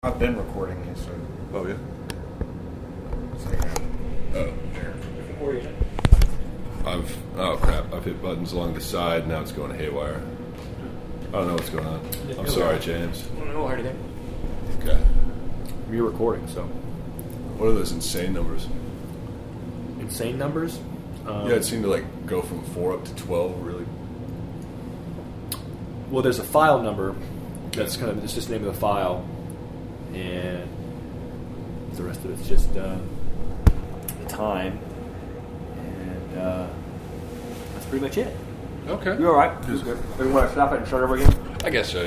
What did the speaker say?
I've been recording you, so. Oh, yeah? Oh. Oh, crap. I've hit buttons along the side. Now it's going haywire. I don't know what's going on. I'm sorry, James. No hard thing. Okay. You're recording, so. What are those insane numbers? Insane numbers? Yeah, it seemed to go from 4 up to 12, really. Well, there's a file number that's it's just the name of the file, and the rest of it's just the time, and that's pretty much it. Okay. You all right? You want to stop it and start over again? I guess so.